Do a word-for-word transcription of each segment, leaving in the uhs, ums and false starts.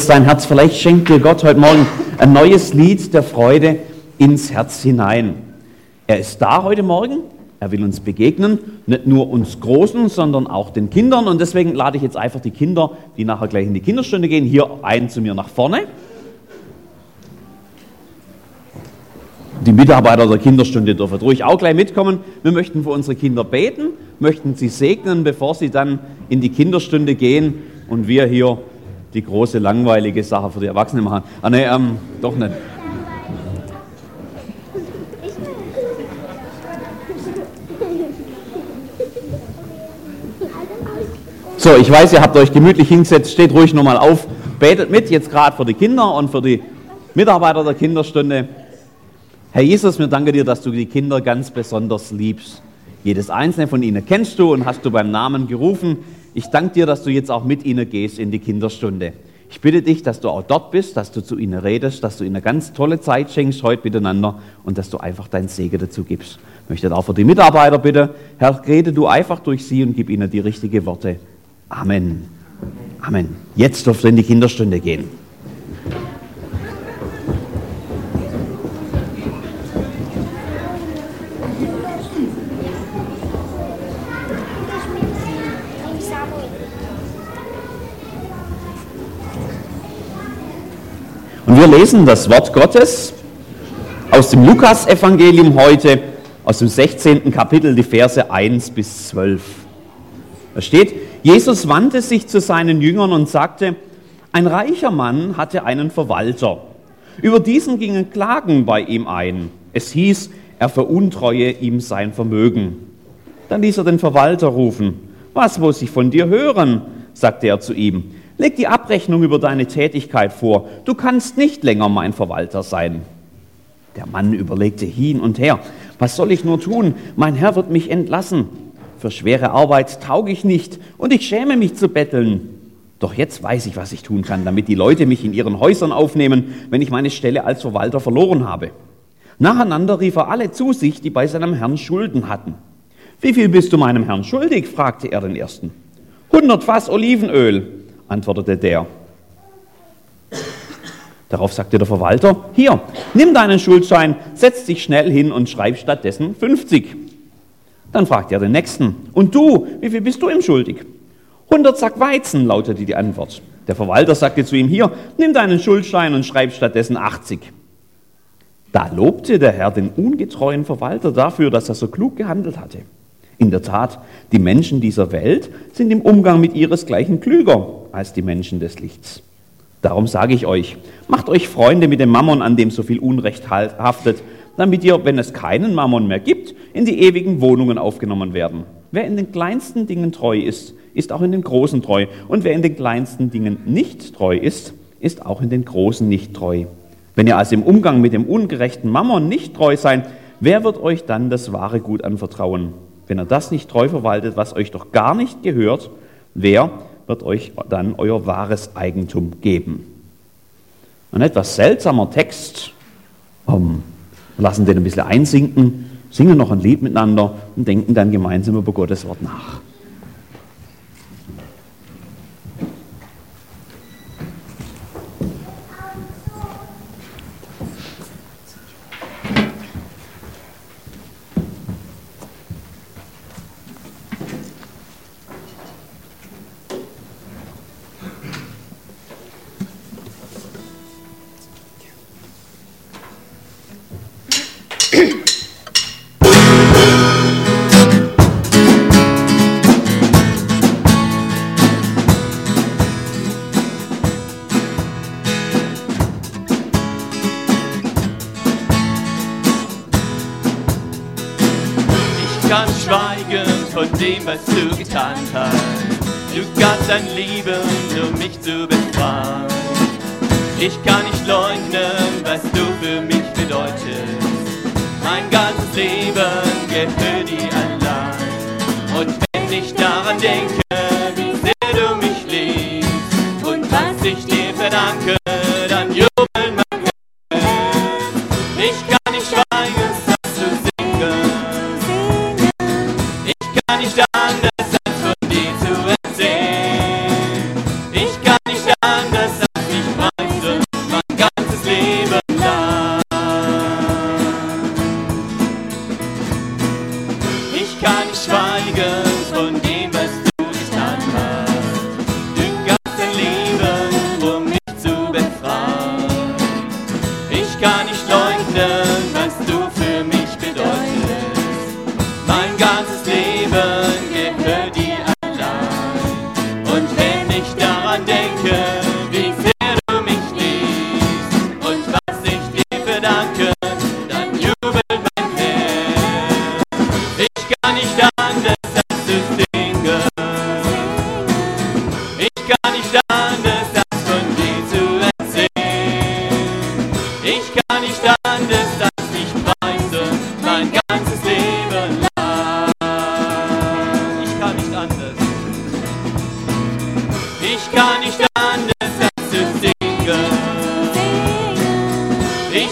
jetzt dein Herz. Vielleicht schenkt dir Gott heute Morgen ein neues Lied der Freude ins Herz hinein. Er ist da heute Morgen. Er will uns begegnen, nicht nur uns Großen, sondern auch den Kindern. Und deswegen lade ich jetzt einfach die Kinder, die nachher gleich in die Kinderstunde gehen, hier ein zu mir nach vorne. Die Mitarbeiter der Kinderstunde dürfen ruhig auch gleich mitkommen. Wir möchten für unsere Kinder beten, möchten sie segnen, bevor sie dann in die Kinderstunde gehen und wir hier die große, langweilige Sache für die Erwachsenen machen. Ah ne, ähm, doch nicht. So, ich weiß, ihr habt euch gemütlich hingesetzt, steht ruhig nochmal auf, betet mit, jetzt gerade für die Kinder und für die Mitarbeiter der Kinderstunde. Herr Jesus, wir danken dir, dass du die Kinder ganz besonders liebst. Jedes einzelne von ihnen kennst du und hast du beim Namen gerufen. Ich danke dir, dass du jetzt auch mit ihnen gehst in die Kinderstunde. Ich bitte dich, dass du auch dort bist, dass du zu ihnen redest, dass du ihnen eine ganz tolle Zeit schenkst heute miteinander und dass du einfach deinen Segen dazu gibst. Ich möchte auch für die Mitarbeiter bitten, Herr, rede du einfach durch sie und gib ihnen die richtigen Worte. Amen. Amen. Jetzt dürft ihr in die Kinderstunde gehen. Und wir lesen das Wort Gottes aus dem Lukas-Evangelium heute, aus dem sechzehnten Kapitel, die Verse eins bis zwölf. Da steht: Jesus wandte sich zu seinen Jüngern und sagte, ein reicher Mann hatte einen Verwalter. Über diesen gingen Klagen bei ihm ein. Es hieß, er veruntreue ihm sein Vermögen. Dann ließ er den Verwalter rufen. Was muss ich von dir hören? Sagte er zu ihm. Leg die Abrechnung über deine Tätigkeit vor. Du kannst nicht länger mein Verwalter sein. Der Mann überlegte hin und her. Was soll ich nur tun? Mein Herr wird mich entlassen. Für schwere Arbeit tauge ich nicht und ich schäme mich zu betteln. Doch jetzt weiß ich, was ich tun kann, damit die Leute mich in ihren Häusern aufnehmen, wenn ich meine Stelle als Verwalter verloren habe. Nacheinander rief er alle zu sich, die bei seinem Herrn Schulden hatten. Wie viel bist du meinem Herrn schuldig? Fragte er den ersten. Hundert Fass Olivenöl, antwortete der. Darauf sagte der Verwalter, hier, nimm deinen Schuldschein, setz dich schnell hin und schreib stattdessen fünfzig. Dann fragte er den Nächsten, und du, wie viel bist du ihm schuldig? hundert Sack Weizen, lautete die Antwort. Der Verwalter sagte zu ihm, hier, nimm deinen Schuldschein und schreib stattdessen achtzig. Da lobte der Herr den ungetreuen Verwalter dafür, dass er so klug gehandelt hatte. In der Tat, die Menschen dieser Welt sind im Umgang mit ihresgleichen klüger als die Menschen des Lichts. Darum sage ich euch, macht euch Freunde mit dem Mammon, an dem so viel Unrecht haftet, damit ihr, wenn es keinen Mammon mehr gibt, in die ewigen Wohnungen aufgenommen werden. Wer in den kleinsten Dingen treu ist, ist auch in den großen treu. Und wer in den kleinsten Dingen nicht treu ist, ist auch in den großen nicht treu. Wenn ihr also im Umgang mit dem ungerechten Mammon nicht treu seid, wer wird euch dann das wahre Gut anvertrauen? Wenn ihr das nicht treu verwaltet, was euch doch gar nicht gehört, wer wird euch dann euer wahres Eigentum geben? Ein etwas seltsamer Text. Um, wir lassen den ein bisschen einsinken, singen noch ein Lied miteinander und denken dann gemeinsam über Gottes Wort nach. Was du getan hast. Du gabst dein Leben, um mich zu befreien. Ich kann nicht leugnen, was du für mich bedeutest. Mein ganzes Leben gehört dir allein. Und wenn ich daran denke, wie sehr du mich liebst und was ich dir verdanke, dann jubeln mein Herz. Ich kann nicht schweigen, das zu singen. Ich kann nicht anders als von dir zu erzählen. Ich kann nicht anders als mich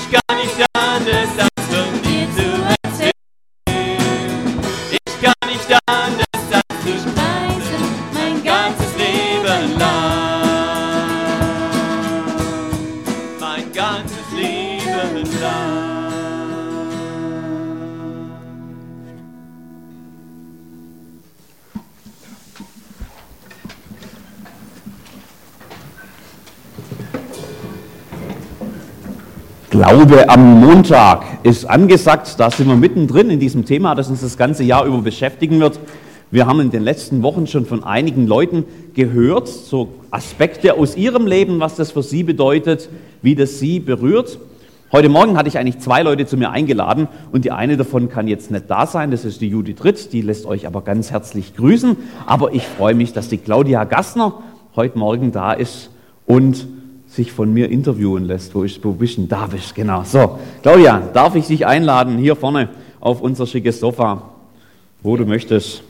Ich kann nicht anders als von dir zu erzählen. Ich kann nicht anders als zu preisen, mein ganzes Leben lang. Mein ganzes Leben lang. Glaube am Montag ist angesagt, da sind wir mittendrin in diesem Thema, das uns das ganze Jahr über beschäftigen wird. Wir haben in den letzten Wochen schon von einigen Leuten gehört, so Aspekte aus ihrem Leben, was das für sie bedeutet, wie das sie berührt. Heute Morgen hatte ich eigentlich zwei Leute zu mir eingeladen und die eine davon kann jetzt nicht da sein, das ist die Judith Ritt, die lässt euch aber ganz herzlich grüßen. Aber ich freue mich, dass die Claudia Gassner heute Morgen da ist und sich von mir interviewen lässt. Wo, ist, wo bist denn? Da bist, genau. So, Claudia, darf ich dich einladen, hier vorne auf unser schickes Sofa, wo du möchtest.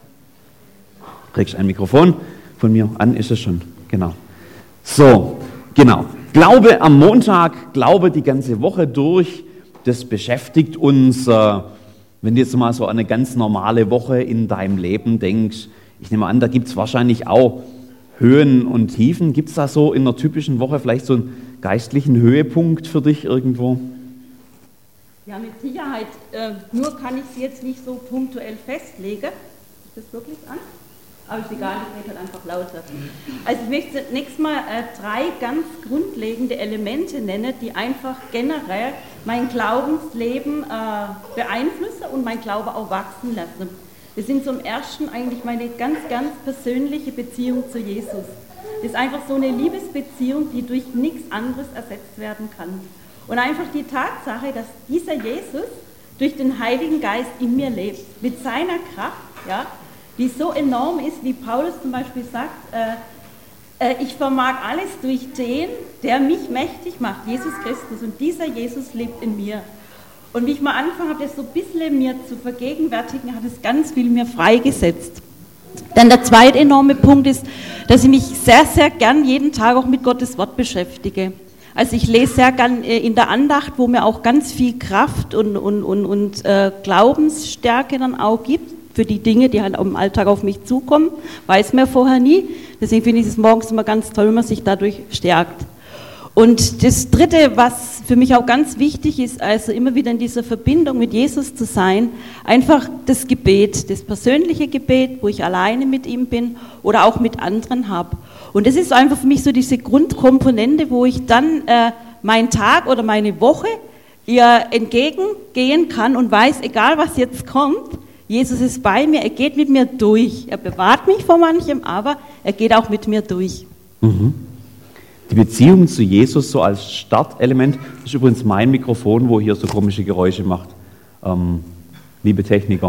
Kriegst ein Mikrofon von mir an, ist es schon, genau. So, genau. Glaube am Montag, Glaube die ganze Woche durch, das beschäftigt uns, äh, wenn du jetzt mal so an eine ganz normale Woche in deinem Leben denkst. Ich nehme an, da gibt es wahrscheinlich auch Höhen und Tiefen. Gibt es da so in einer typischen Woche vielleicht so einen geistlichen Höhepunkt für dich irgendwo? Ja, mit Sicherheit. Äh, nur kann ich sie jetzt nicht so punktuell festlegen. Ist das wirklich an? Aber ist egal, ich rede halt einfach lauter. Also ich möchte zunächst mal äh, drei ganz grundlegende Elemente nennen, die einfach generell mein Glaubensleben äh, beeinflussen und mein Glaube auch wachsen lassen. Das sind zum Ersten eigentlich meine ganz, ganz persönliche Beziehung zu Jesus. Das ist einfach so eine Liebesbeziehung, die durch nichts anderes ersetzt werden kann. Und einfach die Tatsache, dass dieser Jesus durch den Heiligen Geist in mir lebt, mit seiner Kraft, ja, die so enorm ist, wie Paulus zum Beispiel sagt, äh, äh, ich vermag alles durch den, der mich mächtig macht, Jesus Christus. Und dieser Jesus lebt in mir. Und wie ich mal angefangen habe, das so ein bisschen mir zu vergegenwärtigen, hat es ganz viel mir freigesetzt. Dann der zweite enorme Punkt ist, dass ich mich sehr, sehr gern jeden Tag auch mit Gottes Wort beschäftige. Also ich lese sehr gern in der Andacht, wo mir auch ganz viel Kraft und, und, und, und äh, Glaubensstärke dann auch gibt für die Dinge, die halt im Alltag auf mich zukommen. Weiß man vorher nie. Deswegen finde ich es morgens immer ganz toll, wenn man sich dadurch stärkt. Und das Dritte, was für mich auch ganz wichtig ist, also immer wieder in dieser Verbindung mit Jesus zu sein, einfach das Gebet, das persönliche Gebet, wo ich alleine mit ihm bin oder auch mit anderen habe. Und das ist einfach für mich so diese Grundkomponente, wo ich dann äh, meinen Tag oder meine Woche ihr entgegengehen kann und weiß, egal was jetzt kommt, Jesus ist bei mir, er geht mit mir durch. Er bewahrt mich vor manchem, aber er geht auch mit mir durch. Mhm. Die Beziehung zu Jesus so als Startelement, das ist übrigens mein Mikrofon, wo hier so komische Geräusche macht, ähm, liebe Techniker.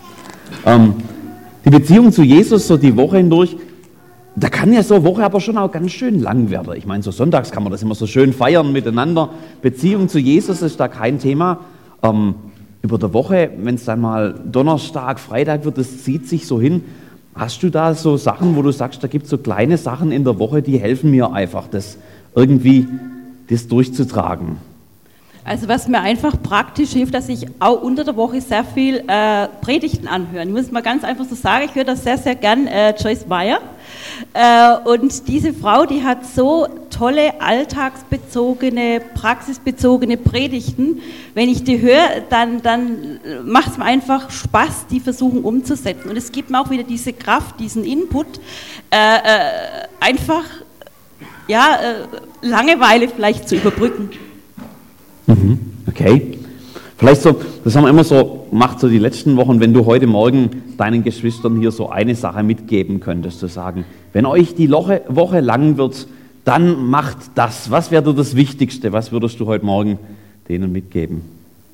Ähm, die Beziehung zu Jesus so die Woche hindurch, da kann ja so eine Woche aber schon auch ganz schön lang werden. Ich meine, so sonntags kann man das immer so schön feiern miteinander. Beziehung zu Jesus ist da kein Thema. Ähm, über der Woche, wenn es dann mal Donnerstag, Freitag wird, das zieht sich so hin. Hast du da so Sachen, wo du sagst, da gibt es so kleine Sachen in der Woche, die helfen mir einfach, das irgendwie das durchzutragen? Also was mir einfach praktisch hilft, dass ich auch unter der Woche sehr viel äh, Predigten anhöre. Ich muss mal ganz einfach so sagen, ich höre das sehr, sehr gern, äh, Joyce Meyer. Äh, und diese Frau, die hat so tolle alltagsbezogene, praxisbezogene Predigten. Wenn ich die höre, dann, dann macht es mir einfach Spaß, die versuchen umzusetzen. Und es gibt mir auch wieder diese Kraft, diesen Input, äh, äh, einfach ja, äh, Langeweile vielleicht zu überbrücken. Okay. Vielleicht so, das haben wir immer so gemacht, so die letzten Wochen, wenn du heute Morgen deinen Geschwistern hier so eine Sache mitgeben könntest, zu sagen, wenn euch die Woche, Woche lang wird, dann macht das. Was wäre das Wichtigste? Was würdest du heute Morgen denen mitgeben?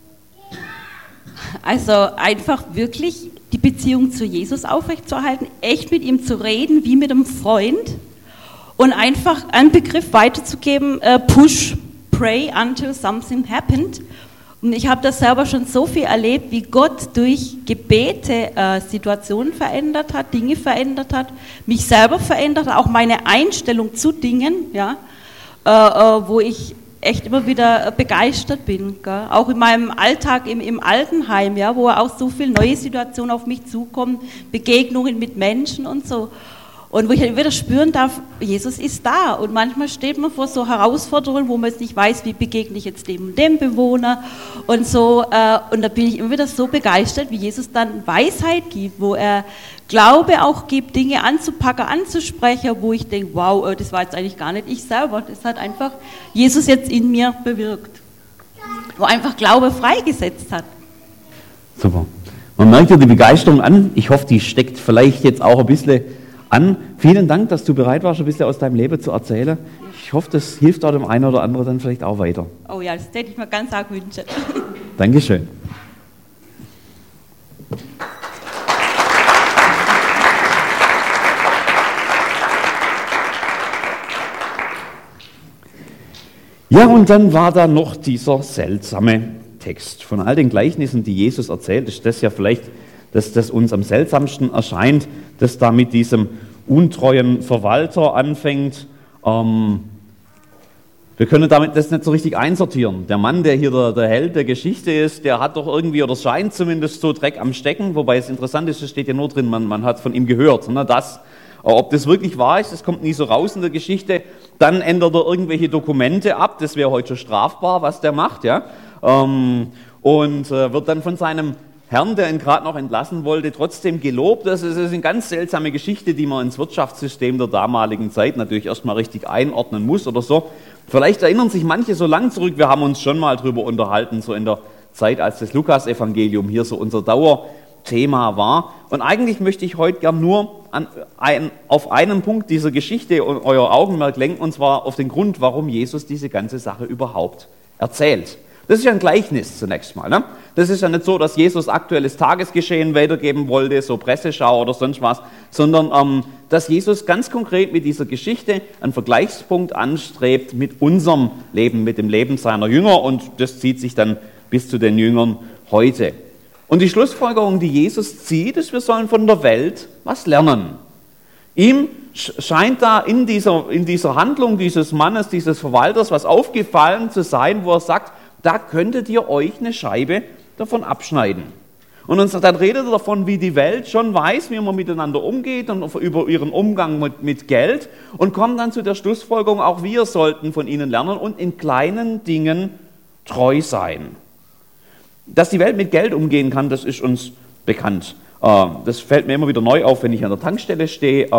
Also einfach wirklich die Beziehung zu Jesus aufrechtzuerhalten, echt mit ihm zu reden, wie mit einem Freund und einfach einen Begriff weiterzugeben, äh, Push. Pray until something happened. Und ich habe das selber schon so viel erlebt, wie Gott durch Gebete äh, Situationen verändert hat, Dinge verändert hat, mich selber verändert hat, auch meine Einstellung zu Dingen, ja, äh, äh, wo ich echt immer wieder begeistert bin. Gell? Auch in meinem Alltag im, im Altenheim, ja, wo auch so viele neue Situationen auf mich zukommen, Begegnungen mit Menschen und so. Und wo ich wieder spüren darf, Jesus ist da. Und manchmal steht man vor so Herausforderungen, wo man jetzt nicht weiß, wie begegne ich jetzt dem und dem Bewohner und so. Äh, und da bin ich immer wieder so begeistert, wie Jesus dann Weisheit gibt, wo er Glaube auch gibt, Dinge anzupacken, anzusprechen, wo ich denke, wow, das war jetzt eigentlich gar nicht ich selber. Das hat einfach Jesus jetzt in mir bewirkt. Wo einfach Glaube freigesetzt hat. Super. Man merkt dir die Begeisterung an. Ich hoffe, die steckt vielleicht jetzt auch ein bisschen an. Vielen Dank, dass du bereit warst, ein bisschen aus deinem Leben zu erzählen. Ich hoffe, das hilft auch dem einen oder anderen dann vielleicht auch weiter. Oh ja, das hätte ich mir ganz arg wünschen. Dankeschön. Ja, und dann war da noch dieser seltsame Text. Von all den Gleichnissen, die Jesus erzählt, ist das ja vielleicht, dass das uns am seltsamsten erscheint, dass da mit diesem untreuen Verwalter anfängt. Ähm, wir können damit das nicht so richtig einsortieren. Der Mann, der hier der, der Held der Geschichte ist, der hat doch irgendwie, oder scheint zumindest so Dreck am Stecken, wobei es interessant ist, es steht ja nur drin, man, man hat von ihm gehört, ne, das. Aber ob das wirklich wahr ist, das kommt nie so raus in der Geschichte. Dann ändert er irgendwelche Dokumente ab, das wäre heute schon strafbar, was der macht, ja. Ähm, und äh, wird dann von seinem Herrn, der ihn gerade noch entlassen wollte, trotzdem gelobt. Das ist eine ganz seltsame Geschichte, die man ins Wirtschaftssystem der damaligen Zeit natürlich erstmal richtig einordnen muss oder so. Vielleicht erinnern sich manche so lang zurück, wir haben uns schon mal drüber unterhalten, so in der Zeit, als das Lukas-Evangelium hier so unser Dauerthema war. Und eigentlich möchte ich heute gern nur an ein, auf einen Punkt dieser Geschichte euer Augenmerk lenken, und zwar auf den Grund, warum Jesus diese ganze Sache überhaupt erzählt. Das ist ja ein Gleichnis zunächst mal. Ne? Das ist ja nicht so, dass Jesus aktuelles Tagesgeschehen weitergeben wollte, so Presseschau oder sonst was, sondern ähm, dass Jesus ganz konkret mit dieser Geschichte einen Vergleichspunkt anstrebt mit unserem Leben, mit dem Leben seiner Jünger, und das zieht sich dann bis zu den Jüngern heute. Und die Schlussfolgerung, die Jesus zieht, ist, wir sollen von der Welt was lernen. Ihm scheint da in dieser, in dieser Handlung dieses Mannes, dieses Verwalters, was aufgefallen zu sein, wo er sagt, da könntet ihr euch eine Scheibe davon abschneiden. Und dann redet er davon, wie die Welt schon weiß, wie man miteinander umgeht und über ihren Umgang mit, mit Geld, und kommt dann zu der Schlussfolgerung, auch wir sollten von ihnen lernen und in kleinen Dingen treu sein. Dass die Welt mit Geld umgehen kann, das ist uns bekannt. Das fällt mir immer wieder neu auf, wenn ich an der Tankstelle stehe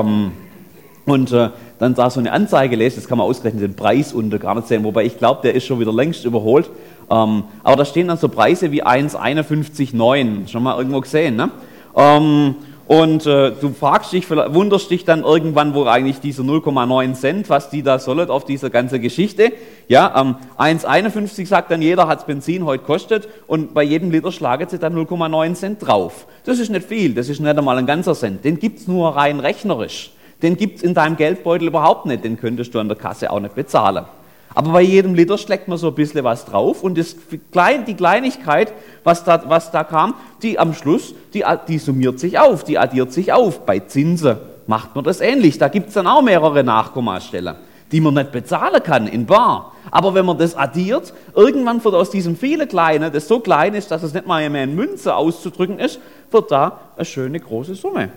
und dann da so eine Anzeige lese, das kann man ausrechnen, den Preis unter gar nicht sehen, wobei ich glaube, der ist schon wieder längst überholt. Ähm, aber da stehen dann so Preise wie eins einundfünfzig neun, schon mal irgendwo gesehen, ne? Ähm, und äh, du fragst dich, wunderst dich dann irgendwann, wo eigentlich diese null Komma neun Cent, was die da sollen auf dieser ganzen Geschichte. Ja, ähm, eins einundfünfzig sagt dann jeder, hat's Benzin heute kostet, und bei jedem Liter schlagen sie dann null Komma neun Cent drauf. Das ist nicht viel, das ist nicht einmal ein ganzer Cent, den gibt's nur rein rechnerisch. Den gibt's in deinem Geldbeutel überhaupt nicht, den könntest du an der Kasse auch nicht bezahlen. Aber bei jedem Liter schlägt man so ein bisschen was drauf, und das, die Kleinigkeit, was da, was da kam, die am Schluss, die, die summiert sich auf, die addiert sich auf. Bei Zinsen macht man das ähnlich, da gibt's dann auch mehrere Nachkommastellen, die man nicht bezahlen kann in bar. Aber wenn man das addiert, irgendwann wird aus diesem viele Kleine, das so klein ist, dass es nicht mal mehr in Münze auszudrücken ist, wird da eine schöne große Summe.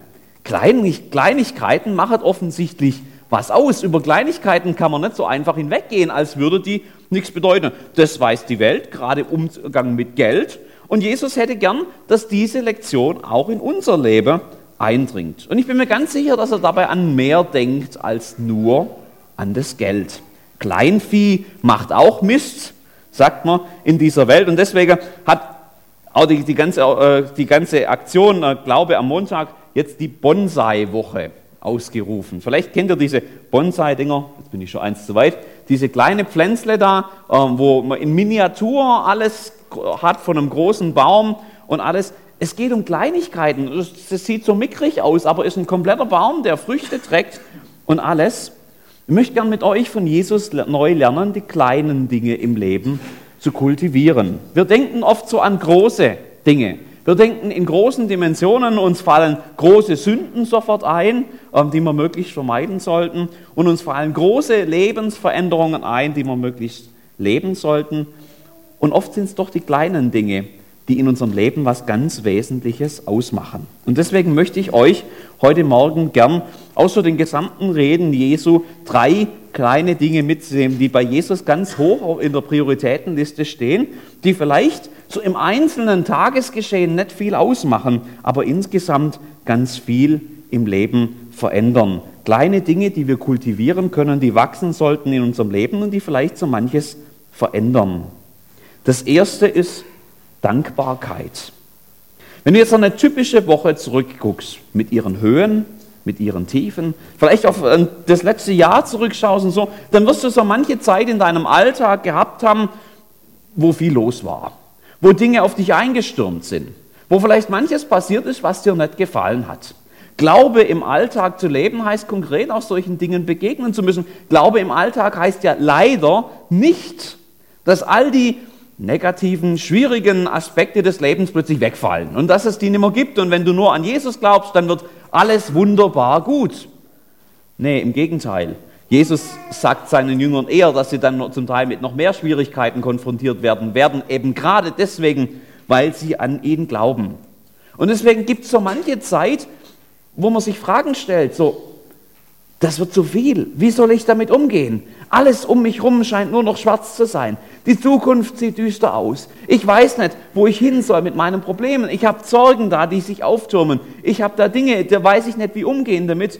Kleinigkeiten machen offensichtlich was aus. Über Kleinigkeiten kann man nicht so einfach hinweggehen, als würde die nichts bedeuten. Das weiß die Welt, gerade im Umgang mit Geld. Und Jesus hätte gern, dass diese Lektion auch in unser Leben eindringt. Und ich bin mir ganz sicher, dass er dabei an mehr denkt als nur an das Geld. Kleinvieh macht auch Mist, sagt man in dieser Welt. Und deswegen hat auch die, die, ganze, äh, die ganze Aktion, äh, Glaube am Montag, jetzt die Bonsai-Woche ausgerufen. Vielleicht kennt ihr diese Bonsai-Dinger, jetzt bin ich schon eins zu weit, diese kleine Pflänzle da, äh, wo man in Miniatur alles hat von einem großen Baum und alles. Es geht um Kleinigkeiten, das sieht so mickrig aus, aber ist ein kompletter Baum, der Früchte trägt und alles. Ich möchte gerne mit euch von Jesus neu lernen, die kleinen Dinge im Leben zu kultivieren. Wir denken oft so an große Dinge. Wir denken in großen Dimensionen, uns fallen große Sünden sofort ein, die wir möglichst vermeiden sollten, und uns fallen große Lebensveränderungen ein, die wir möglichst leben sollten. Und oft sind es doch die kleinen Dinge, die in unserem Leben was ganz Wesentliches ausmachen. Und deswegen möchte ich euch heute Morgen gern aus so den gesamten Reden Jesu drei kleine Dinge mitnehmen, die bei Jesus ganz hoch in der Prioritätenliste stehen, die vielleicht so im einzelnen Tagesgeschehen nicht viel ausmachen, aber insgesamt ganz viel im Leben verändern. Kleine Dinge, die wir kultivieren können, die wachsen sollten in unserem Leben und die vielleicht so manches verändern. Das erste ist Dankbarkeit. Wenn du jetzt an eine typische Woche zurückguckst, mit ihren Höhen, mit ihren Tiefen, vielleicht auf das letzte Jahr zurückschaust und so, dann wirst du so manche Zeit in deinem Alltag gehabt haben, wo viel los war, wo Dinge auf dich eingestürmt sind, wo vielleicht manches passiert ist, was dir nicht gefallen hat. Glaube im Alltag zu leben heißt konkret auch solchen Dingen begegnen zu müssen. Glaube im Alltag heißt ja leider nicht, dass all die negativen, schwierigen Aspekte des Lebens plötzlich wegfallen und dass es die nicht mehr gibt. Und wenn du nur an Jesus glaubst, dann wird alles wunderbar gut. Nee, im Gegenteil. Jesus sagt seinen Jüngern eher, dass sie dann zum Teil mit noch mehr Schwierigkeiten konfrontiert werden, werden eben gerade deswegen, weil sie an ihn glauben. Und deswegen gibt es so manche Zeit, wo man sich Fragen stellt, so, das wird zu viel, wie soll ich damit umgehen? Alles um mich herum scheint nur noch schwarz zu sein. Die Zukunft sieht düster aus. Ich weiß nicht, wo ich hin soll mit meinen Problemen. Ich habe Sorgen da, die sich auftürmen. Ich habe da Dinge, da weiß ich nicht, wie umgehen damit.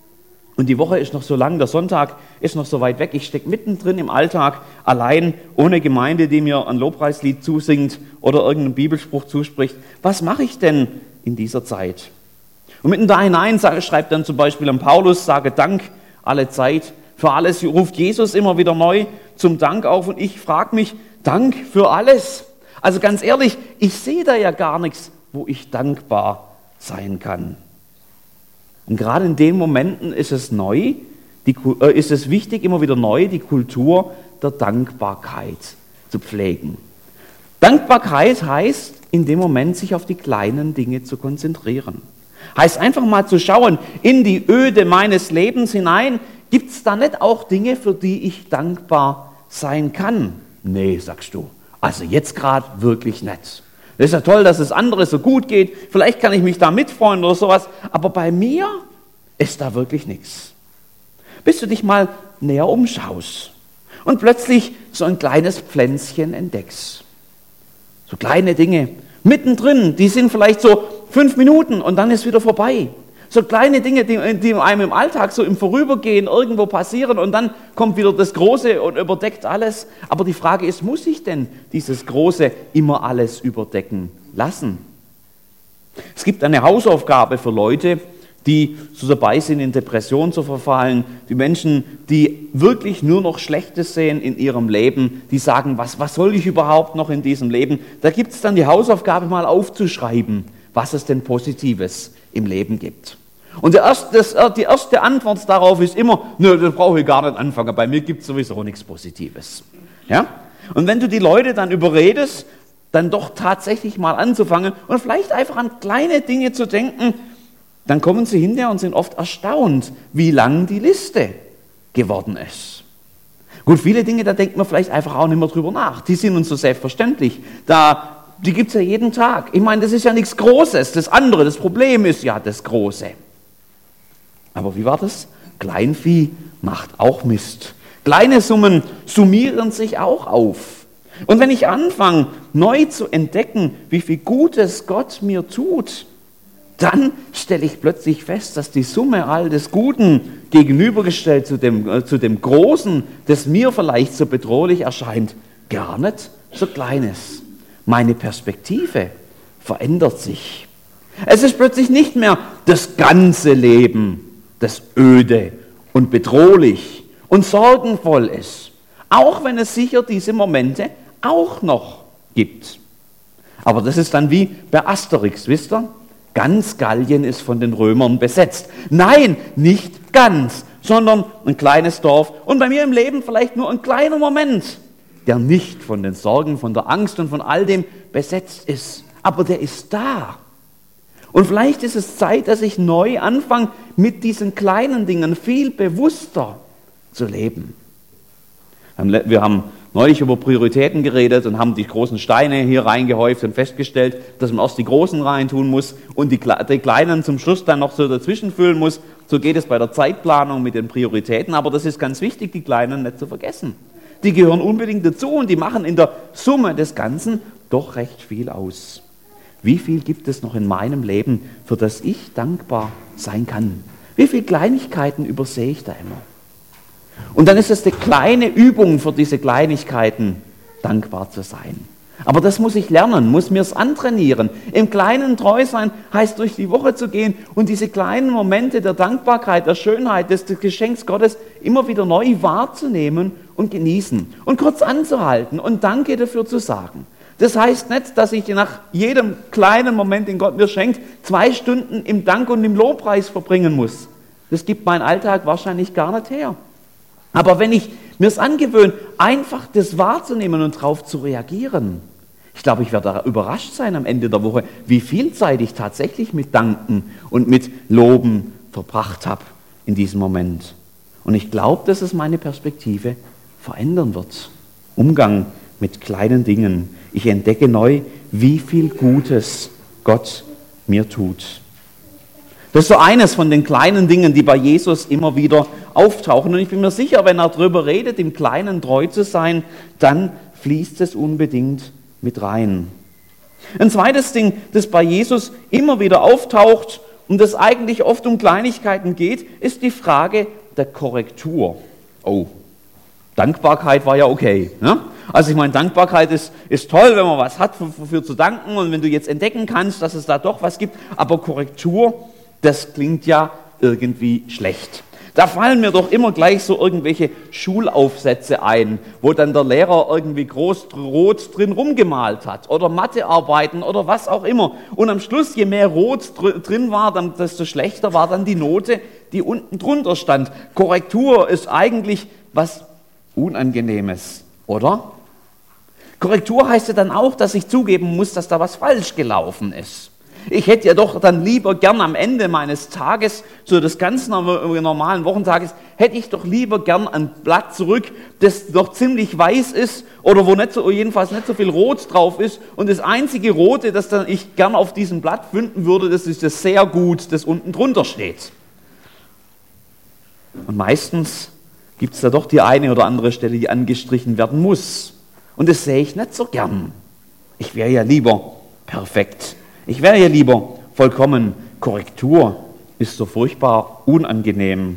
Und die Woche ist noch so lang, der Sonntag ist noch so weit weg. Ich stecke mittendrin im Alltag, allein, ohne Gemeinde, die mir ein Lobpreislied zusingt oder irgendeinen Bibelspruch zuspricht. Was mache ich denn in dieser Zeit? Und mitten da hinein schreibt dann zum Beispiel an Paulus, sage Dank alle Zeit. Für alles ruft Jesus immer wieder neu zum Dank auf. Und ich frage mich, Dank für alles? Also ganz ehrlich, ich sehe da ja gar nichts, wo ich dankbar sein kann. Und gerade in den Momenten ist es neu, die, äh, ist es wichtig, immer wieder neu die Kultur der Dankbarkeit zu pflegen. Dankbarkeit heißt, in dem Moment sich auf die kleinen Dinge zu konzentrieren. Heißt einfach mal zu schauen, in die Öde meines Lebens hinein, gibt es da nicht auch Dinge, für die ich dankbar sein kann? Nee, sagst du, also jetzt gerade wirklich nicht. Das ist ja toll, dass es anderen so gut geht, vielleicht kann ich mich da mitfreuen oder sowas, aber bei mir ist da wirklich nichts. Bis du dich mal näher umschaust und plötzlich so ein kleines Pflänzchen entdeckst. So kleine Dinge, mittendrin, die sind vielleicht so fünf Minuten und dann ist wieder vorbei. So kleine Dinge, die, die einem im Alltag so im Vorübergehen irgendwo passieren und dann kommt wieder das Große und überdeckt alles. Aber die Frage ist, muss ich denn dieses Große immer alles überdecken lassen? Es gibt eine Hausaufgabe für Leute, die so dabei sind, in Depression zu verfallen, die Menschen, die wirklich nur noch Schlechtes sehen in ihrem Leben, die sagen, was, was soll ich überhaupt noch in diesem Leben? Da gibt es dann die Hausaufgabe, mal aufzuschreiben, was es denn Positives im Leben gibt. Und der erste, das, die erste Antwort darauf ist immer, nö, das brauche ich gar nicht anfangen, bei mir gibt es sowieso nichts Positives. Ja? Und wenn du die Leute dann überredest, dann doch tatsächlich mal anzufangen und vielleicht einfach an kleine Dinge zu denken, dann kommen sie hinterher und sind oft erstaunt, wie lang die Liste geworden ist. Gut, viele Dinge, da denkt man vielleicht einfach auch nicht mehr drüber nach. Die sind uns so selbstverständlich. Da, die gibt es ja jeden Tag. Ich meine, das ist ja nichts Großes. Das andere, das Problem ist ja das Große. Aber wie war das? Kleinvieh macht auch Mist. Kleine Summen summieren sich auch auf. Und wenn ich anfange, neu zu entdecken, wie viel Gutes Gott mir tut, dann stelle ich plötzlich fest, dass die Summe all des Guten gegenübergestellt zu dem, äh, zu dem Großen, das mir vielleicht so bedrohlich erscheint, gar nicht so klein ist. Meine Perspektive verändert sich. Es ist plötzlich nicht mehr das ganze Leben, das öde und bedrohlich und sorgenvoll ist, auch wenn es sicher diese Momente auch noch gibt. Aber das ist dann wie bei Asterix, wisst ihr? Ganz Gallien ist von den Römern besetzt. Nein, nicht ganz, sondern ein kleines Dorf und bei mir im Leben vielleicht nur ein kleiner Moment, der nicht von den Sorgen, von der Angst und von all dem besetzt ist. Aber der ist da. Und vielleicht ist es Zeit, dass ich neu anfange, mit diesen kleinen Dingen viel bewusster zu leben. Wir haben neulich über Prioritäten geredet und haben die großen Steine hier reingehäuft und festgestellt, dass man erst die großen rein tun muss und die, die kleinen zum Schluss dann noch so dazwischen füllen muss. So geht es bei der Zeitplanung mit den Prioritäten, aber das ist ganz wichtig, die kleinen nicht zu vergessen. Die gehören unbedingt dazu und die machen in der Summe des Ganzen doch recht viel aus. Wie viel gibt es noch in meinem Leben, für das ich dankbar sein kann? Wie viele Kleinigkeiten übersehe ich da immer? Und dann ist es eine kleine Übung für diese Kleinigkeiten, dankbar zu sein. Aber das muss ich lernen, muss mir es antrainieren. Im Kleinen treu sein heißt, durch die Woche zu gehen und diese kleinen Momente der Dankbarkeit, der Schönheit, des, des Geschenks Gottes immer wieder neu wahrzunehmen und genießen und kurz anzuhalten und Danke dafür zu sagen. Das heißt nicht, dass ich nach jedem kleinen Moment, den Gott mir schenkt, zwei Stunden im Dank und im Lobpreis verbringen muss. Das gibt mein Alltag wahrscheinlich gar nicht her. Aber wenn ich mir es angewöhne, einfach das wahrzunehmen und darauf zu reagieren, ich glaube, ich werde überrascht sein am Ende der Woche, wie viel Zeit ich tatsächlich mit Danken und mit Loben verbracht habe in diesem Moment. Und ich glaube, dass es meine Perspektive verändern wird. Umgang mit kleinen Dingen. Ich entdecke neu, wie viel Gutes Gott mir tut. Das ist so eines von den kleinen Dingen, die bei Jesus immer wieder auftauchen. Und ich bin mir sicher, wenn er darüber redet, im Kleinen treu zu sein, dann fließt es unbedingt mit rein. Ein zweites Ding, das bei Jesus immer wieder auftaucht und das eigentlich oft um Kleinigkeiten geht, ist die Frage der Korrektur. Oh, Dankbarkeit war ja okay. Ne? Also ich meine, Dankbarkeit ist, ist toll, wenn man was hat, für zu danken und wenn du jetzt entdecken kannst, dass es da doch was gibt. Aber Korrektur, das klingt ja irgendwie schlecht. Da fallen mir doch immer gleich so irgendwelche Schulaufsätze ein, wo dann der Lehrer irgendwie groß rot drin rumgemalt hat oder Mathearbeiten oder was auch immer. Und am Schluss, je mehr rot drin war, dann, desto schlechter war dann die Note, die unten drunter stand. Korrektur ist eigentlich was Unangenehmes, oder? Korrektur heißt ja dann auch, dass ich zugeben muss, dass da was falsch gelaufen ist. Ich hätte ja doch dann lieber gern am Ende meines Tages, so des ganz normalen Wochentages, hätte ich doch lieber gern ein Blatt zurück, das noch ziemlich weiß ist oder wo nicht so, jedenfalls nicht so viel Rot drauf ist. Und das einzige Rote, das dann ich gern auf diesem Blatt finden würde, das ist das sehr gut, das unten drunter steht. Und meistens gibt es da doch die eine oder andere Stelle, die angestrichen werden muss. Und das sehe ich nicht so gern. Ich wäre ja lieber perfekt. Ich wäre ja lieber vollkommen. Korrektur ist so furchtbar unangenehm.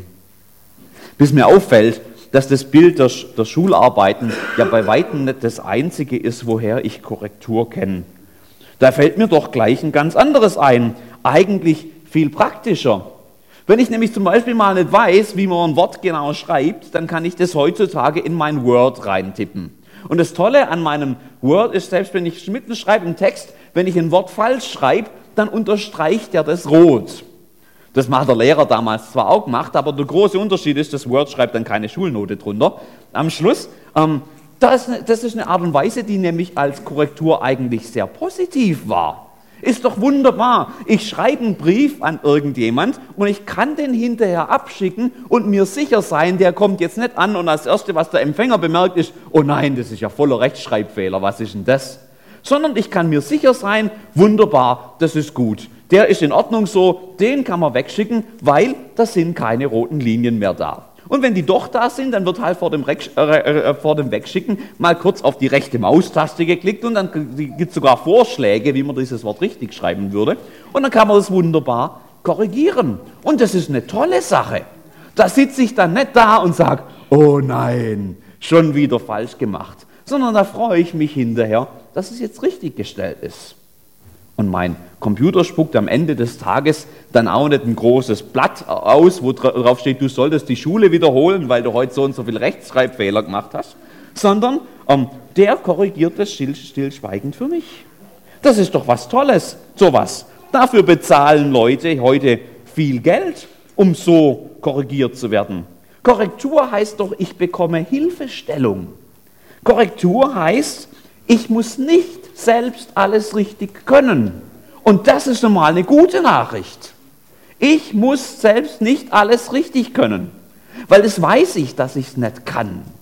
Bis mir auffällt, dass das Bild der, der Schularbeiten ja bei weitem nicht das einzige ist, woher ich Korrektur kenne. Da fällt mir doch gleich ein ganz anderes ein. Eigentlich viel praktischer. Wenn ich nämlich zum Beispiel mal nicht weiß, wie man ein Wort genau schreibt, dann kann ich das heutzutage in mein Word reintippen. Und das Tolle an meinem Word ist, selbst wenn ich mitten schreibe im Text, wenn ich ein Wort falsch schreibe, dann unterstreicht er das rot. Das hat der Lehrer damals zwar auch gemacht, aber der große Unterschied ist, das Word schreibt dann keine Schulnote drunter. Am Schluss, ähm, das, das ist eine Art und Weise, die nämlich als Korrektur eigentlich sehr positiv war. Ist doch wunderbar. Ich schreibe einen Brief an irgendjemand und ich kann den hinterher abschicken und mir sicher sein, der kommt jetzt nicht an und das Erste, was der Empfänger bemerkt, ist, oh nein, das ist ja voller Rechtschreibfehler, was ist denn das? Sondern ich kann mir sicher sein, wunderbar, das ist gut. Der ist in Ordnung so, den kann man wegschicken, weil da sind keine roten Linien mehr da. Und wenn die doch da sind, dann wird halt vor dem, Re- äh, vor dem Wegschicken mal kurz auf die rechte Maustaste geklickt und dann gibt es sogar Vorschläge, wie man dieses Wort richtig schreiben würde. Und dann kann man das wunderbar korrigieren. Und das ist eine tolle Sache. Da sitze ich dann nicht da und sage, oh nein, schon wieder falsch gemacht. Sondern da freue ich mich hinterher, dass es jetzt richtig gestellt ist. Und mein Computer spuckt am Ende des Tages dann auch nicht ein großes Blatt aus, wo drauf steht, du solltest die Schule wiederholen, weil du heute so und so viele Rechtschreibfehler gemacht hast, sondern ähm, der korrigiert das still, stillschweigend für mich. Das ist doch was Tolles, sowas. Dafür bezahlen Leute heute viel Geld, um so korrigiert zu werden. Korrektur heißt doch, ich bekomme Hilfestellung. Korrektur heißt, ich muss nicht selbst alles richtig können. Und das ist nun mal eine gute Nachricht. Ich muss selbst nicht alles richtig können, weil das weiß ich, dass ich es nicht kann.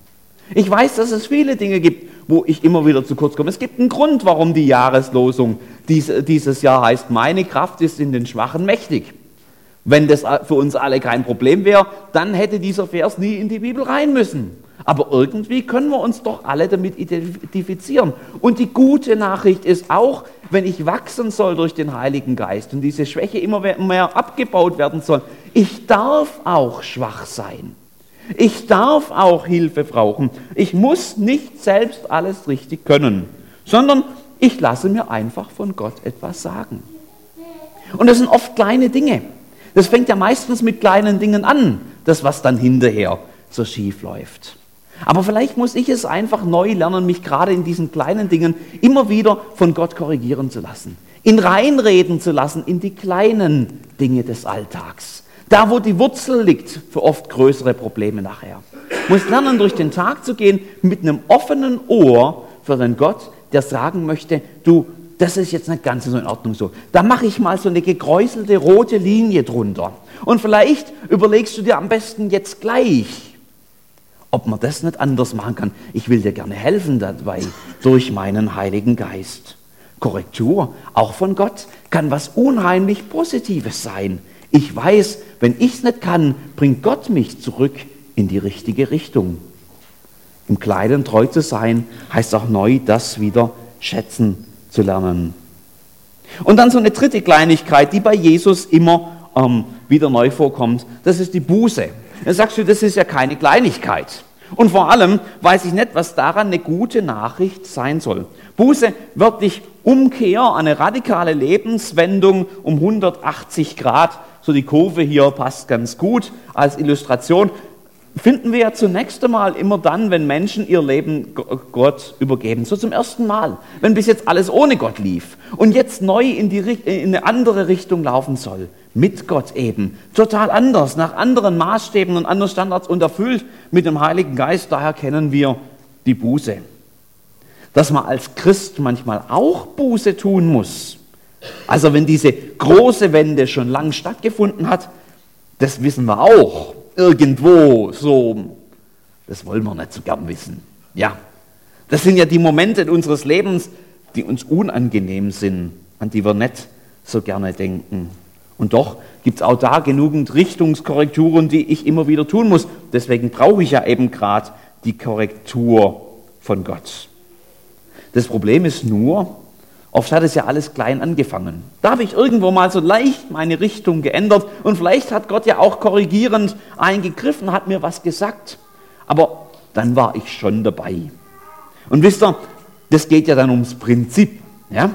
Ich weiß, dass es viele Dinge gibt, wo ich immer wieder zu kurz komme. Es gibt einen Grund, warum die Jahreslosung dies, dieses Jahr heißt, meine Kraft ist in den Schwachen mächtig. Wenn das für uns alle kein Problem wäre, dann hätte dieser Vers nie in die Bibel rein müssen. Aber irgendwie können wir uns doch alle damit identifizieren. Und die gute Nachricht ist auch, wenn ich wachsen soll durch den Heiligen Geist und diese Schwäche immer mehr abgebaut werden soll, ich darf auch schwach sein. Ich darf auch Hilfe brauchen. Ich muss nicht selbst alles richtig können, sondern ich lasse mir einfach von Gott etwas sagen. Und das sind oft kleine Dinge. Das fängt ja meistens mit kleinen Dingen an, das was dann hinterher so schief läuft. Aber vielleicht muss ich es einfach neu lernen, mich gerade in diesen kleinen Dingen immer wieder von Gott korrigieren zu lassen. Ihn reinreden zu lassen in die kleinen Dinge des Alltags. Da, wo die Wurzel liegt, für oft größere Probleme nachher. Ich muss lernen, durch den Tag zu gehen mit einem offenen Ohr für den Gott, der sagen möchte, du, das ist jetzt nicht ganz so in Ordnung so. Da mache ich mal so eine gekräuselte rote Linie drunter. Und vielleicht überlegst du dir am besten jetzt gleich, ob man das nicht anders machen kann. Ich will dir gerne helfen dabei, durch meinen Heiligen Geist. Korrektur, auch von Gott, kann was unheimlich Positives sein. Ich weiß, wenn ich es nicht kann, bringt Gott mich zurück in die richtige Richtung. Im Kleinen treu zu sein, heißt auch neu, das wieder schätzen zu lernen. Und dann so eine dritte Kleinigkeit, die bei Jesus immer ähm, wieder neu vorkommt, das ist die Buße. Dann sagst du, das ist ja keine Kleinigkeit. Und vor allem weiß ich nicht, was daran eine gute Nachricht sein soll. Buße, wörtlich Umkehr, eine radikale Lebenswendung um hundertachtzig Grad. So die Kurve hier passt ganz gut als Illustration. Finden wir ja zunächst einmal immer dann, wenn Menschen ihr Leben Gott übergeben. So zum ersten Mal. Wenn bis jetzt alles ohne Gott lief und jetzt neu in, die, in eine andere Richtung laufen soll. Mit Gott eben. Total anders, nach anderen Maßstäben und anderen Standards und erfüllt mit dem Heiligen Geist. Daher kennen wir die Buße. Dass man als Christ manchmal auch Buße tun muss. Also wenn diese große Wende schon lang stattgefunden hat, das wissen wir auch. Irgendwo so, das wollen wir nicht so gern wissen. Ja, das sind ja die Momente unseres Lebens, die uns unangenehm sind, an die wir nicht so gerne denken. Und doch gibt es auch da genügend Richtungskorrekturen, die ich immer wieder tun muss. Deswegen brauche ich ja eben gerade die Korrektur von Gott. Das Problem ist nur, oft hat es ja alles klein angefangen. Da habe ich irgendwo mal so leicht meine Richtung geändert und vielleicht hat Gott ja auch korrigierend eingegriffen, hat mir was gesagt. Aber dann war ich schon dabei. Und wisst ihr, das geht ja dann ums Prinzip. Ja?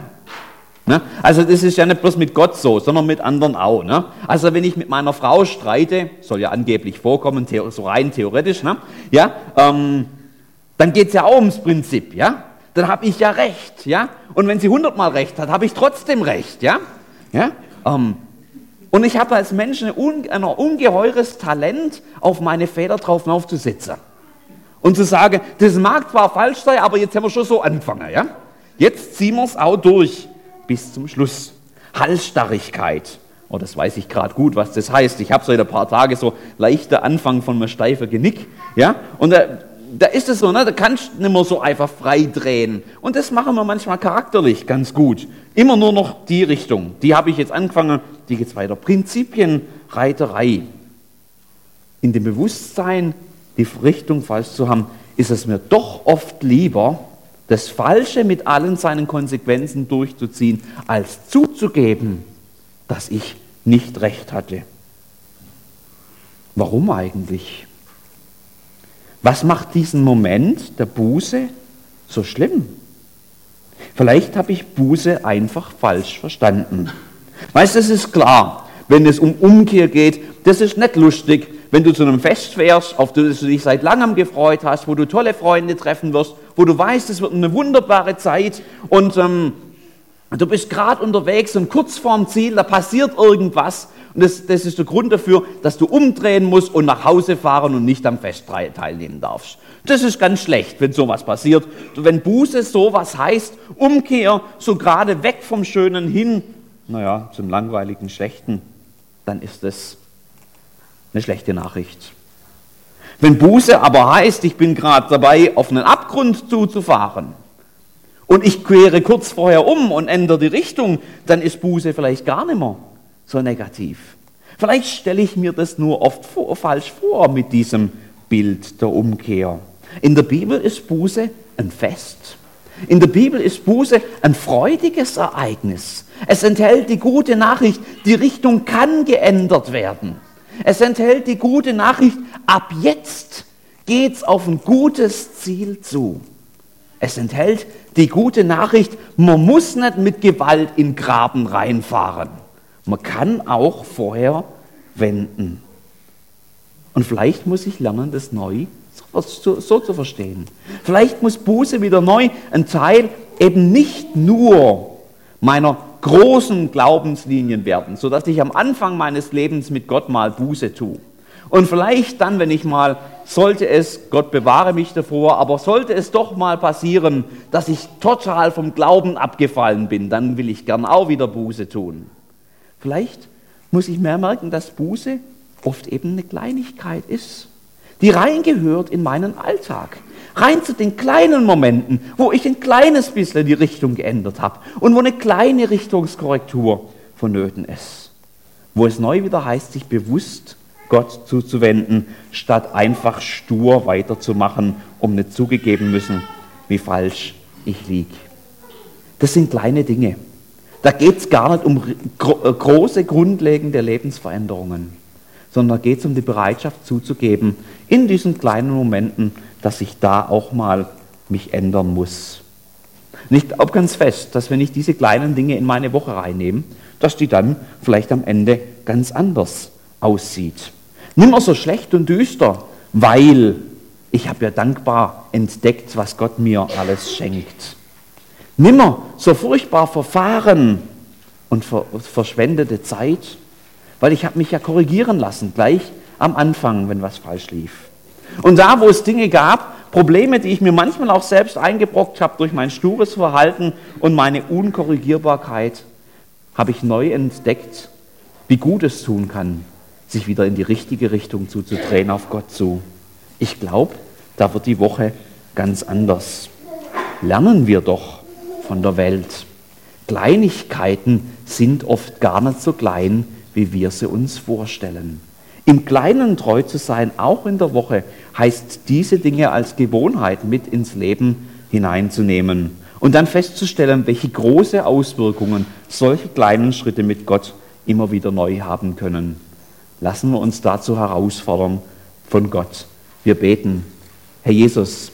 Ne? Also das ist ja nicht bloß mit Gott so, sondern mit anderen auch. Ne? Also wenn ich mit meiner Frau streite, soll ja angeblich vorkommen, so rein theoretisch, ne? Ja, ähm, dann geht es ja auch ums Prinzip. Ja? Dann habe ich ja recht, ja. Und wenn sie hundertmal recht hat, habe ich trotzdem recht, ja. ja? Ähm, und ich habe als Mensch ein, un, ein ungeheures Talent, auf meine Feder drauf aufzusitzen. Und zu sagen, das mag zwar falsch sein, aber jetzt haben wir schon so angefangen, ja. Jetzt ziehen wir es auch durch, bis zum Schluss. Halsstarrigkeit. Oh, das weiß ich gerade gut, was das heißt. Ich habe seit ein paar Tagen so leichter Anfang von einem steifen Genick, ja. Und äh, da ist es so, ne? Da kannst du nicht mehr so einfach frei drehen. Und das machen wir manchmal charakterlich ganz gut. Immer nur noch die Richtung. Die habe ich jetzt angefangen, die geht weiter. Prinzipienreiterei. In dem Bewusstsein, die Richtung falsch zu haben, ist es mir doch oft lieber, das Falsche mit allen seinen Konsequenzen durchzuziehen, als zuzugeben, dass ich nicht recht hatte. Warum eigentlich? Was macht diesen Moment der Buße so schlimm? Vielleicht habe ich Buße einfach falsch verstanden. Weißt du, es ist klar, wenn es um Umkehr geht, das ist nicht lustig, wenn du zu einem Fest fährst, auf das du dich seit langem gefreut hast, wo du tolle Freunde treffen wirst, wo du weißt, es wird eine wunderbare Zeit und ähm, du bist gerade unterwegs und kurz vorm Ziel, da passiert irgendwas. Und das, das ist der Grund dafür, dass du umdrehen musst und nach Hause fahren und nicht am Fest teilnehmen darfst. Das ist ganz schlecht, wenn sowas passiert. Wenn Buße sowas heißt, Umkehr, so gerade weg vom Schönen hin, naja, zum langweiligen, Schlechten, dann ist das eine schlechte Nachricht. Wenn Buße aber heißt, ich bin gerade dabei, auf einen Abgrund zuzufahren und ich kehre kurz vorher um und ändere die Richtung, dann ist Buße vielleicht gar nicht mehr so negativ. Vielleicht stelle ich mir das nur oft vor, falsch vor mit diesem Bild der Umkehr. In der Bibel ist Buße ein Fest. In der Bibel ist Buße ein freudiges Ereignis. Es enthält die gute Nachricht, die Richtung kann geändert werden. Es enthält die gute Nachricht, ab jetzt geht's auf ein gutes Ziel zu. Es enthält die gute Nachricht, man muss nicht mit Gewalt in den Graben reinfahren. Man kann auch vorher wenden. Und vielleicht muss ich lernen, das neu so, so zu verstehen. Vielleicht muss Buße wieder neu ein Teil eben nicht nur meiner großen Glaubenslinien werden, sodass ich am Anfang meines Lebens mit Gott mal Buße tue. Und vielleicht dann, wenn ich mal, sollte es, Gott bewahre mich davor, aber sollte es doch mal passieren, dass ich total vom Glauben abgefallen bin, dann will ich gern auch wieder Buße tun. Vielleicht muss ich mehr merken, dass Buße oft eben eine Kleinigkeit ist, die reingehört in meinen Alltag. Rein zu den kleinen Momenten, wo ich ein kleines bisschen die Richtung geändert habe und wo eine kleine Richtungskorrektur vonnöten ist. Wo es neu wieder heißt, sich bewusst Gott zuzuwenden, statt einfach stur weiterzumachen, um nicht zugegeben müssen, wie falsch ich liege. Das sind kleine Dinge. Da geht es gar nicht um gro- große, grundlegende Lebensveränderungen, sondern da geht es um die Bereitschaft zuzugeben, in diesen kleinen Momenten, dass ich da auch mal mich ändern muss. Und ich glaube ganz fest, dass wenn ich diese kleinen Dinge in meine Woche reinnehme, dass die dann vielleicht am Ende ganz anders aussieht. Nimmer so schlecht und düster, weil ich habe ja dankbar entdeckt, was Gott mir alles schenkt. Nimmer so furchtbar verfahren und ver- verschwendete Zeit, weil ich habe mich ja korrigieren lassen, gleich am Anfang, wenn was falsch lief. Und da, wo es Dinge gab, Probleme, die ich mir manchmal auch selbst eingebrockt habe durch mein stures Verhalten und meine Unkorrigierbarkeit, habe ich neu entdeckt, wie gut es tun kann, sich wieder in die richtige Richtung zuzudrehen, auf Gott zu. Ich glaube, da wird die Woche ganz anders. Lernen wir doch von der Welt. Kleinigkeiten sind oft gar nicht so klein, wie wir sie uns vorstellen. Im Kleinen treu zu sein, auch in der Woche, heißt diese Dinge als Gewohnheit mit ins Leben hineinzunehmen und dann festzustellen, welche große Auswirkungen solche kleinen Schritte mit Gott immer wieder neu haben können. Lassen wir uns dazu herausfordern von Gott. Wir beten. Herr Jesus,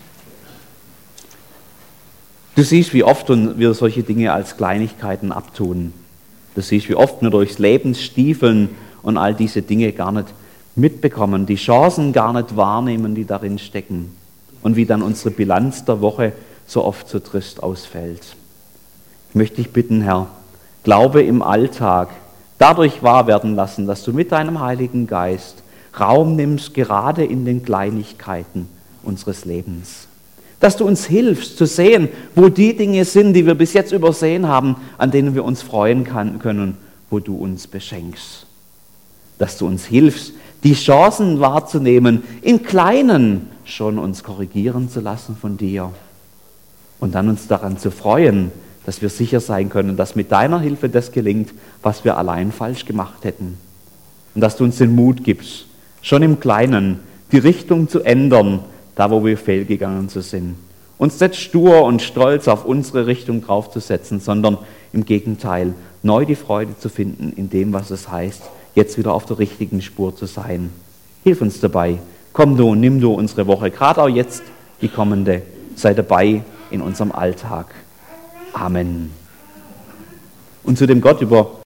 du siehst, wie oft wir solche Dinge als Kleinigkeiten abtun. Du siehst, wie oft wir durchs Leben stiefeln und all diese Dinge gar nicht mitbekommen, die Chancen gar nicht wahrnehmen, die darin stecken. Und wie dann unsere Bilanz der Woche so oft so trist ausfällt. Ich möchte dich bitten, Herr, Glaube im Alltag dadurch wahr werden lassen, dass du mit deinem Heiligen Geist Raum nimmst, gerade in den Kleinigkeiten unseres Lebens. Dass du uns hilfst zu sehen, wo die Dinge sind, die wir bis jetzt übersehen haben, an denen wir uns freuen kann, können, wo du uns beschenkst. Dass du uns hilfst, die Chancen wahrzunehmen, in Kleinen schon uns korrigieren zu lassen von dir. Und dann uns daran zu freuen, dass wir sicher sein können, dass mit deiner Hilfe das gelingt, was wir allein falsch gemacht hätten. Und dass du uns den Mut gibst, schon im Kleinen die Richtung zu ändern, da wo wir fehlgegangen sind. Uns nicht stur und stolz auf unsere Richtung draufzusetzen, sondern im Gegenteil, neu die Freude zu finden in dem, was es heißt, jetzt wieder auf der richtigen Spur zu sein. Hilf uns dabei. Komm du und nimm du unsere Woche, gerade auch jetzt die kommende. Sei dabei in unserem Alltag. Amen. Und zu dem Gott, über